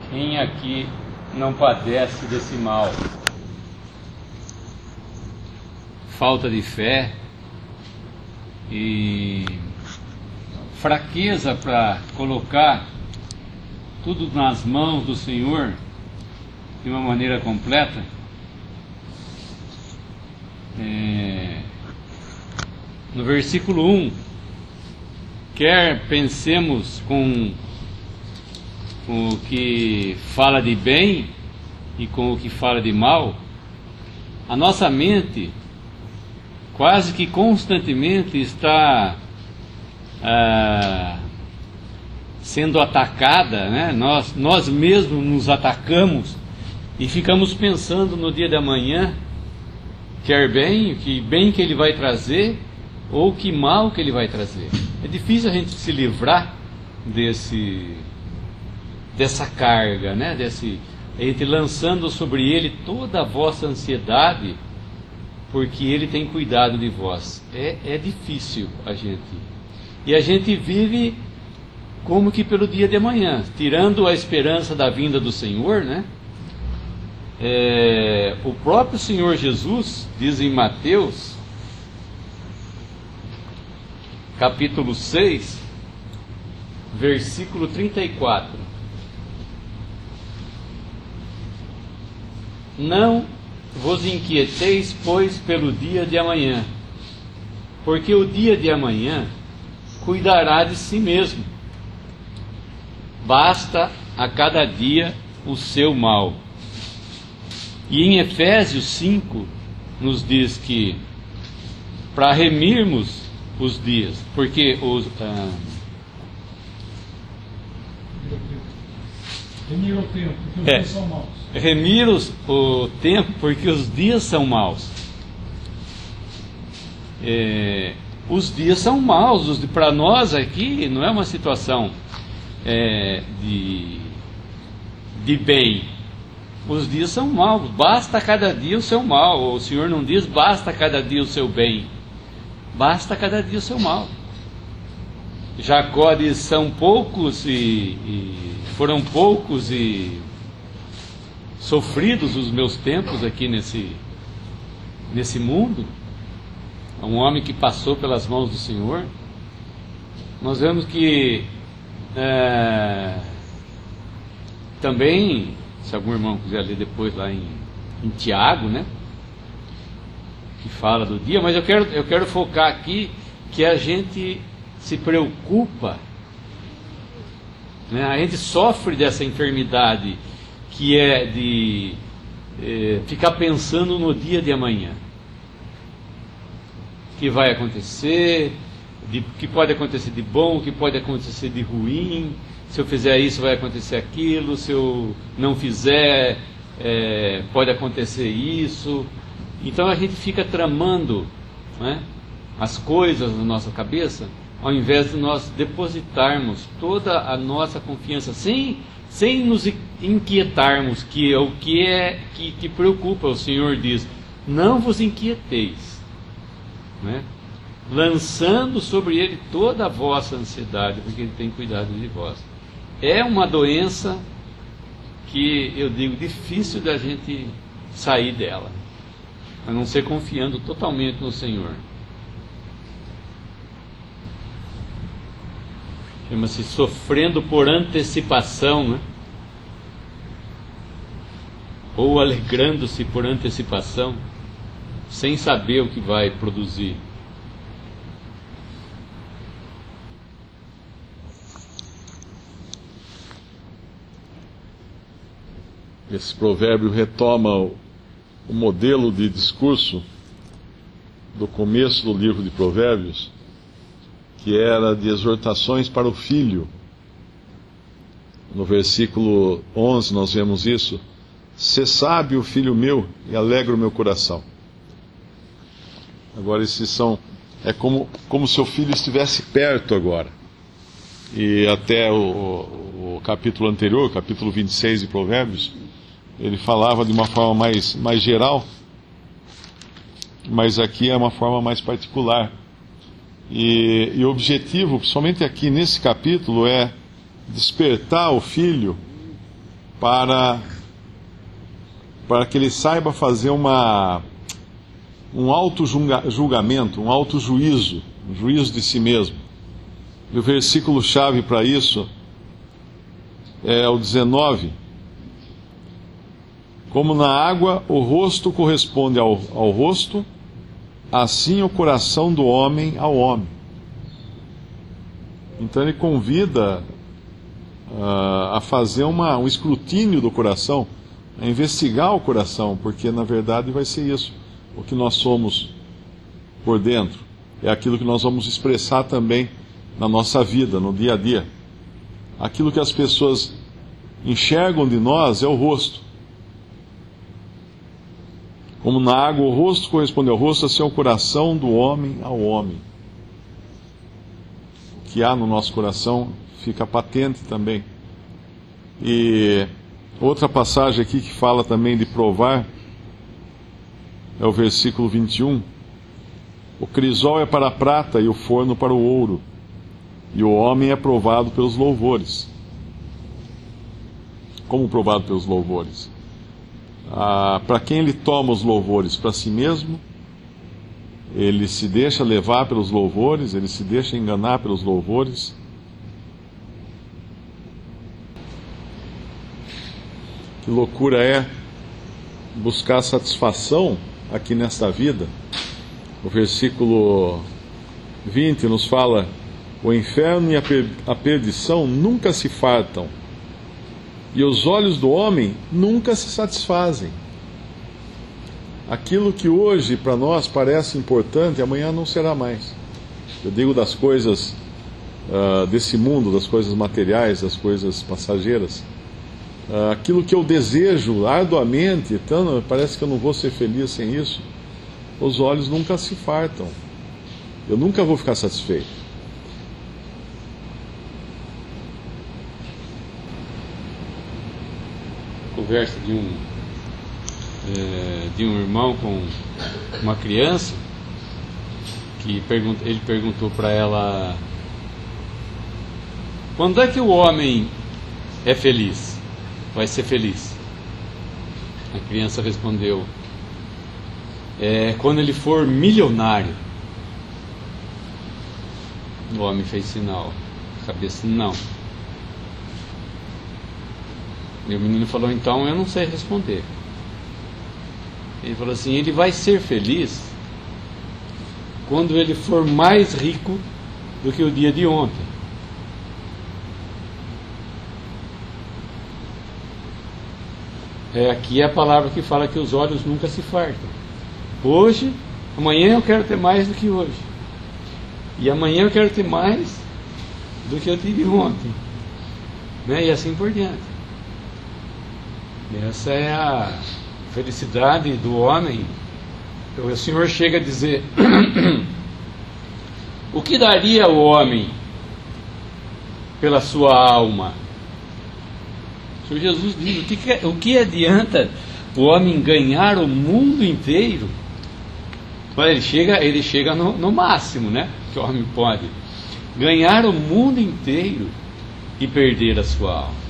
Quem aqui não padece desse mal? Falta de fé e fraqueza para colocar tudo nas mãos do Senhor de uma maneira completa. No versículo 1, quer pensemos com o que fala de bem e com o que fala de mal, a nossa mente quase que constantemente está sendo atacada, né? Nós mesmos nos atacamos e ficamos pensando no dia da manhã, quer bem, que bem que ele vai trazer ou que mal que ele vai trazer. É difícil a gente se livrar dessa carga, né? A gente lançando sobre ele toda a vossa ansiedade, porque ele tem cuidado de vós. É difícil a gente. E a gente vive como que pelo dia de amanhã, tirando a esperança da vinda do Senhor, né? O próprio Senhor Jesus diz em Mateus, capítulo 6, versículo 34: Não vos inquieteis, pois, pelo dia de amanhã, porque o dia de amanhã cuidará de si mesmo. Basta a cada dia o seu mal. E em Efésios 5 nos diz que para remirmos os dias, porque remir o tempo, porque os dias são maus. Remir o tempo, porque os dias são maus. Os dias são maus. Para nós aqui não é uma situação de bem. Os dias são maus. Basta cada dia o seu mal. O Senhor não diz basta cada dia o seu bem. Basta cada dia o seu mal. Jacó diz: são poucos foram poucos e sofridos os meus tempos aqui nesse mundo. Um homem que passou pelas mãos do Senhor. Nós vemos que também, se algum irmão quiser ler depois lá em Tiago, né, que fala do dia, mas eu quero focar aqui que a gente se preocupa, né, a gente sofre dessa enfermidade que é de ficar pensando no dia de amanhã, que vai acontecer, que pode acontecer de bom, que pode acontecer de ruim. Se eu fizer isso vai acontecer aquilo, se eu não fizer pode acontecer isso. Então a gente fica tramando, né, as coisas na nossa cabeça, ao invés de nós depositarmos toda a nossa confiança, sem nos inquietarmos, que é o que preocupa. O Senhor diz: não vos inquieteis, né? Lançando sobre ele toda a vossa ansiedade, porque ele tem cuidado de vós. É uma doença que eu digo difícil da gente sair dela, a não ser confiando totalmente no Senhor. Chama-se sofrendo por antecipação, né? Ou alegrando-se por antecipação, sem saber o que vai produzir. Esse provérbio retoma o modelo de discurso do começo do livro de Provérbios, que era de exortações para o filho. No versículo 11 nós vemos isso: sê sábio, filho meu, e alegra o meu coração. Agora é como se o filho estivesse perto agora. E até o capítulo anterior, capítulo 26 de Provérbios, ele falava de uma forma mais geral, mas aqui é uma forma mais particular. E o objetivo, somente aqui nesse capítulo, é despertar o filho para que ele saiba fazer um auto-julgamento, um auto-juízo, um juízo de si mesmo. E o versículo-chave para isso é o 19. Como na água o rosto corresponde ao rosto, assim o coração do homem ao homem. Então ele convida a fazer um escrutínio do coração, a investigar o coração, porque na verdade vai ser isso, o que nós somos por dentro. É aquilo que nós vamos expressar também na nossa vida, no dia a dia. Aquilo que as pessoas enxergam de nós é o rosto. Como na água o rosto corresponde ao rosto, assim é o coração do homem ao homem. O que há no nosso coração fica patente também. E outra passagem aqui que fala também de provar é o versículo 21. O crisol é para a prata e o forno para o ouro, e o homem é provado pelos louvores. Como provado pelos louvores? Para quem ele toma os louvores? Para si mesmo? Ele se deixa levar pelos louvores? Ele se deixa enganar pelos louvores? Que loucura é buscar satisfação aqui nesta vida. O versículo 20 nos fala: o inferno e a perdição nunca se fartam, e os olhos do homem nunca se satisfazem. Aquilo que hoje para nós parece importante, amanhã não será mais. Eu digo das coisas desse mundo, das coisas materiais, das coisas passageiras. Aquilo que eu desejo arduamente, então parece que eu não vou ser feliz sem isso. Os olhos nunca se fartam. Eu nunca vou ficar satisfeito. Conversa de um irmão com uma criança que ele perguntou para ela: quando é que o homem é feliz? Vai ser feliz? A criança respondeu: quando ele for milionário. O homem fez sinal, cabeça não. E o menino falou: então eu não sei responder. Ele falou assim: ele vai ser feliz quando ele for mais rico do que o dia de ontem. Aqui é a palavra que fala que os olhos nunca se fartam. Hoje, amanhã eu quero ter mais do que hoje. E amanhã eu quero ter mais do que eu tive ontem. Né? E assim por diante. Essa é a felicidade do homem. O Senhor chega a dizer: o que daria o homem pela sua alma? O Senhor Jesus diz: o que adianta o homem ganhar o mundo inteiro? Olha, ele chega no máximo, né? Que o homem pode ganhar o mundo inteiro e perder a sua alma.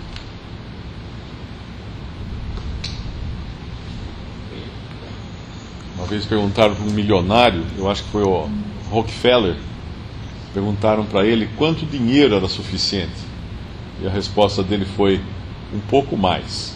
Uma vez perguntaram para um milionário, eu acho que foi o Rockefeller, perguntaram para ele quanto dinheiro era suficiente. E a resposta dele foi: um pouco mais.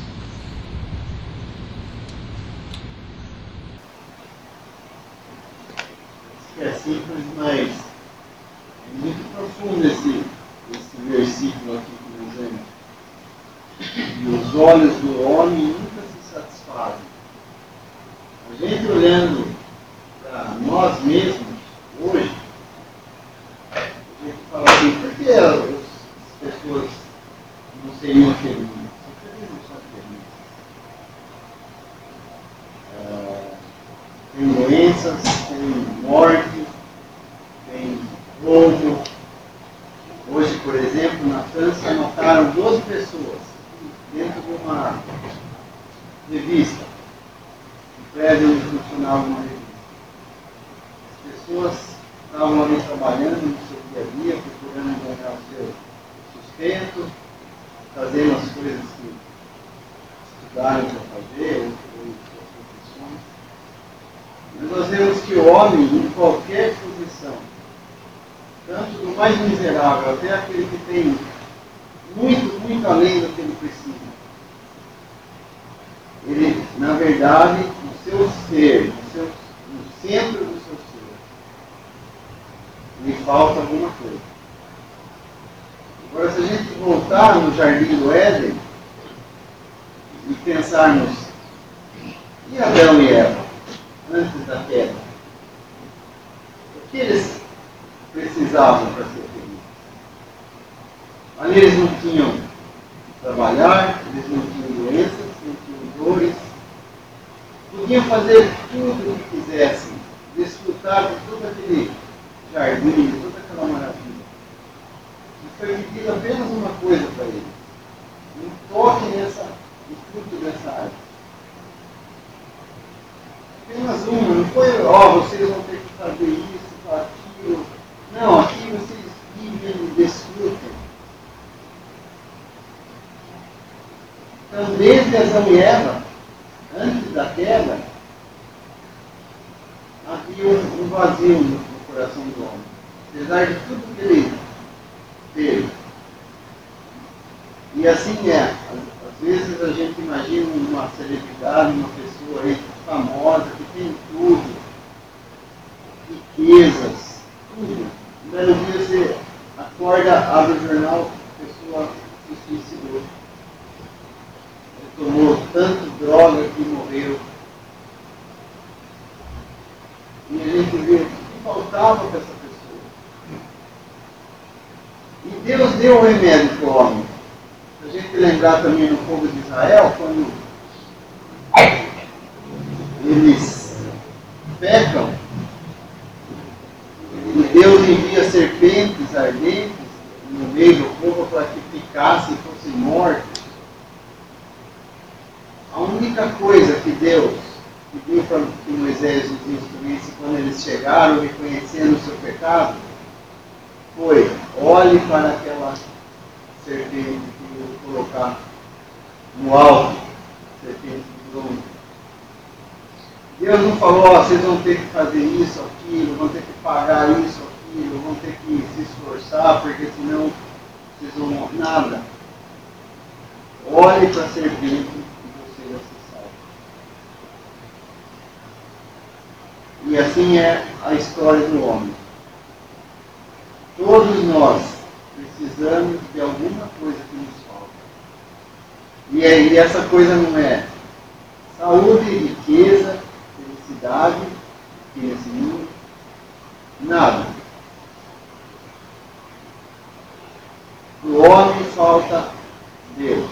É simples, mas é muito profundo esse versículo aqui que nos lembra. E os olhos do homem nunca se satisfazem. A gente olhando para nós mesmos hoje, a gente fala assim: por que as pessoas não seriam felizes? Não são felizes. Tem doenças, tem morte, tem roubo. Hoje, por exemplo, na França, mataram 12 pessoas dentro de uma revista, um prédio onde funcionava uma revista. As pessoas estavam ali trabalhando no seu dia a dia, procurando ganhar o seu sustento, fazendo as coisas que estudaram para fazer, ou suas profissões. Mas nós vemos que o homem, em qualquer posição, tanto do mais miserável até aquele que tem muito, muito além do que ele precisa, ele, na verdade, no seu ser, no centro do seu ser, lhe falta alguma coisa. Agora, se a gente voltar no Jardim do Éden e pensarmos, e Adão e Eva, antes da queda, o que eles precisavam para ser felizes? Ali eles não tinham que trabalhar, eles não tinham doenças, não tinham dores, podiam fazer tudo o que quisessem, desfrutar de todo aquele jardim, de toda aquela maravilha. E foi pedido apenas uma coisa para eles: um toque no fruto dessa árvore. Apenas uma, não foi, vocês vão ter que fazer isso, aquilo. Não, aqui vocês vivem e desfrutam. Então, desde Adão e Eva, antes da queda, havia um vazio no coração do homem. Apesar de tudo que ele teve. E assim é. Às vezes a gente imagina uma celebridade, uma pessoa aí famosa, que tem tudo, riquezas, tudo. Um belo dia você acorda, abre o jornal, a pessoa se suicidou. Ele tomou tanto droga que morreu. E a gente vê o que faltava para essa pessoa. E Deus deu o remédio para o homem. Se a gente lembrar também no povo de Israel, quando eles pecam, e Deus envia serpentes ardentes no meio do povo para que picassem e fossem mortos. A única coisa que Deus pediu para que Moisés os instruísse quando eles chegaram reconhecendo o seu pecado foi: olhe para aquela serpente que eu vou colocar no alto, serpente de bronze. Deus não falou: vocês vão ter que fazer isso, aquilo, vão ter que pagar isso, aquilo, vão ter que se esforçar, porque senão vocês vão morrer. Nada. Olhe para a serpente e você vai ser salvo. E assim é a história do homem. Todos nós precisamos de alguma coisa que nos falta. E essa coisa não é saúde, riqueza, felicidade, aqui nesse mundo. Nada. O homem falta Deus.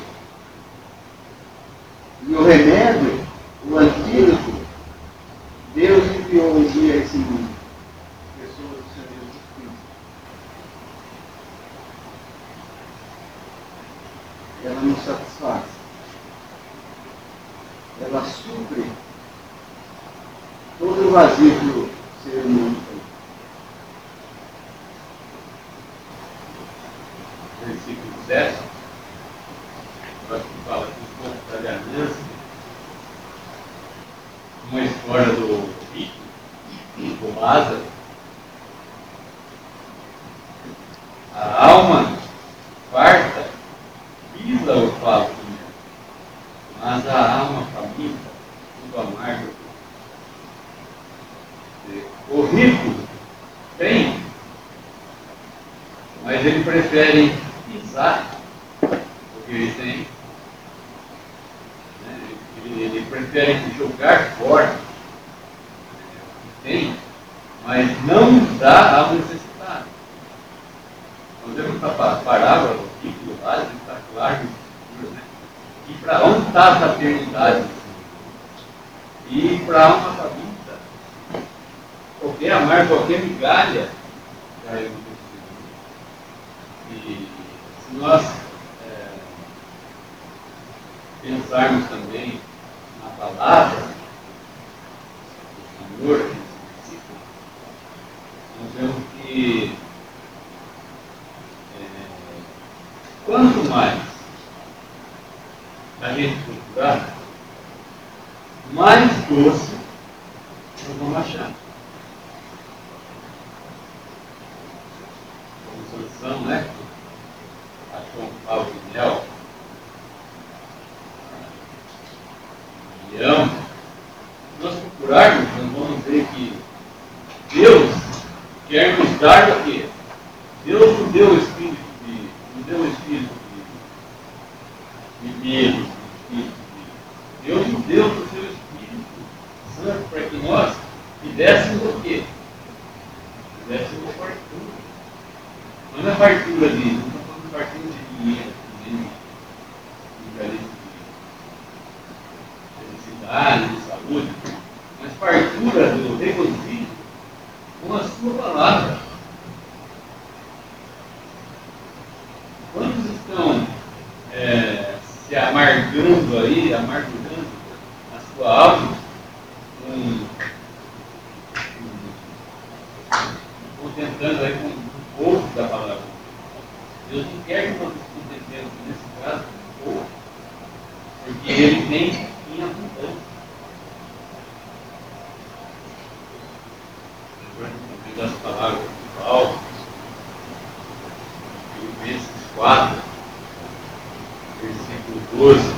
E o remédio, o antídoto, Deus enviou um dia a esse mundo. Pessoas do Senhor Jesus Cristo. Ela nos satisfaz. Ela supre todo o vazio que o ser humano tem. Versículo 7, que fala aqui um pouco da ganância, uma história do rico, do Lázaro. A alma farta pisa o fato, mas a alma faminta, tudo amargo. O rico tem, mas ele prefere pisar o que ele tem. Ele prefere jogar fora o que tem, mas não dá ao necessitado. Nós vemos a parábola do rico e do Lázaro, está claro, né? E para onde está a fraternidade? E para a alma faminta, qualquer amargo, qualquer migalha já é muito. E se nós pensarmos também na palavra do Senhor, nós vemos que quanto mais a gente procurar, mais doce nós vamos achar. Como solução, né? Achou um pau de mel. Leão. Se nós procurarmos, nós vamos ver que Deus quer nos dar o quê? Deus não deu o espírito de medo, Deus nos deu o seu Espírito Santo para que nós tivéssemos o quê? Tivéssemos fartura. Não é fartura de, não estamos falando de fartura de dinheiro, de felicidade, de saúde, mas fartura do regozijo com a sua palavra. Quantos estão se amargando aí, amargurando a sua alma, contentando aí com um pouco da palavra? Deus não quer que nós nos contentemos, nesse caso, com um pouco, porque Ele tem em abundância. Lembrando das palavras de Paulo, Filipenses 4, versículo 12.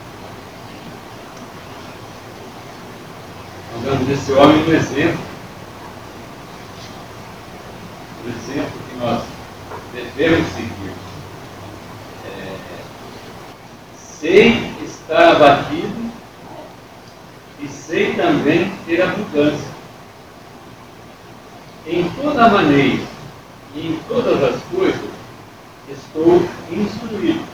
Nós vemos esse homem no exemplo. O exemplo que nós devemos seguir. Sei estar abatido e sei também ter abundância. Em toda maneira e em todas as coisas estou instruído,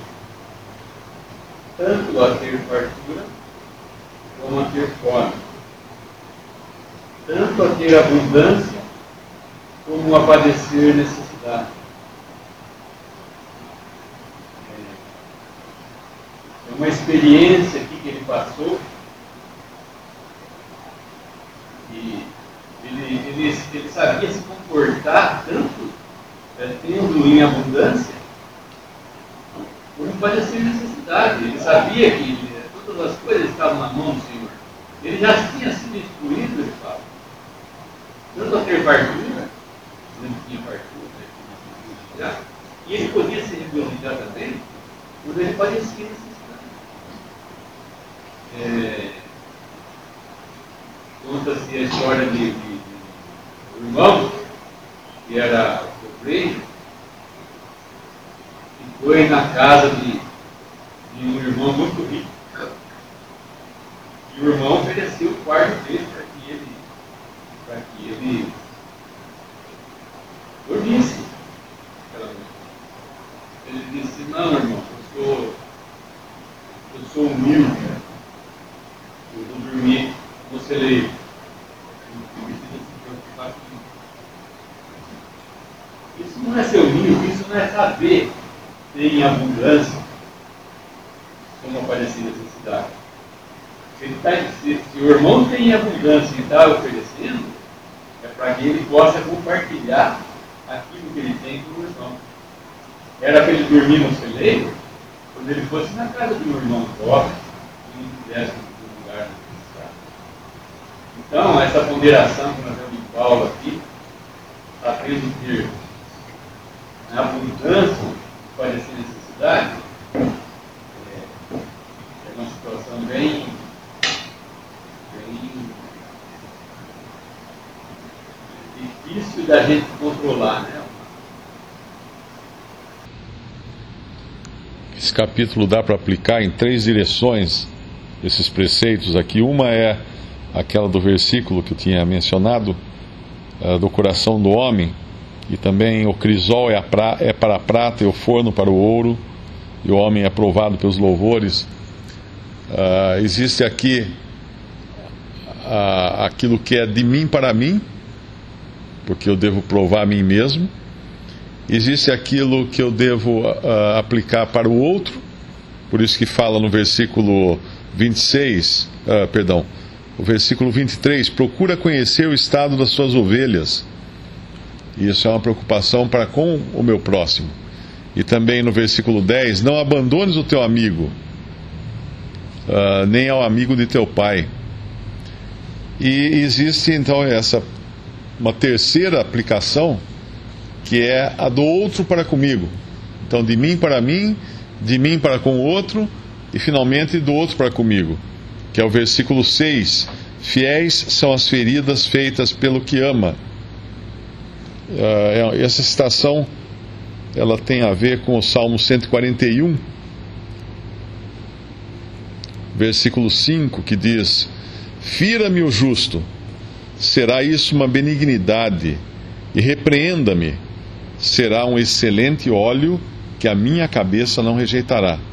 tanto a ter fartura como a ter fome, tanto a ter abundância como a padecer necessidade. É uma experiência aqui que ele passou e ele sabia se comportar tanto tendo em abundância como padecer necessidade. Ele sabia que todas as coisas estavam na mão do Senhor. Ele já tinha sido instruído, ele fala. Tanto a ter fartura, ele tinha fartura, e ele podia se regozijar também, quando ele padecia necessidade. Conta-se a história de um irmão, que era obreiro, e foi na casa de um irmão muito rico. E o irmão ofereceu o quarto dele para que ele dormisse aquela noite. Ele disse: não, irmão, eu sou humilde, né? Eu vou dormir no celeiro. Isso não é ser humilde, isso não é saber ter em abundância como aparecer necessidade. Se o irmão tem em abundância e está oferecendo, é para que ele possa compartilhar aquilo que ele tem com o irmão. Era para ele dormir no celeiro quando ele fosse na casa de um irmão pobre e não tivesse um lugar necessário. Então, essa ponderação que nós temos de Paulo aqui, aprende a ter na abundância que parecer necessidade, é uma situação bem difícil da gente controlar, né? Esse capítulo dá para aplicar em 3 direções esses preceitos aqui. Uma é aquela do versículo que eu tinha mencionado, do coração do homem, e também o crisol é para a prata e o forno para o ouro, e o homem é provado pelos louvores. Existe aqui aquilo que é de mim para mim, porque eu devo provar a mim mesmo. Existe aquilo que eu devo aplicar para o outro, por isso que fala no versículo 26, o versículo 23, procura conhecer o estado das suas ovelhas. Isso é uma preocupação para com o meu próximo. E também no versículo 10, não abandones o teu amigo. nem ao amigo de teu pai. E existe então uma terceira aplicação, que é a do outro para comigo. Então, de mim para mim, de mim para com o outro, e finalmente do outro para comigo, que é o versículo 6. Fiéis são as feridas feitas pelo que ama. Essa citação, ela tem a ver com o Salmo 141, versículo 5, que diz: fira-me o justo, será isso uma benignidade, e repreenda-me, será um excelente óleo que a minha cabeça não rejeitará.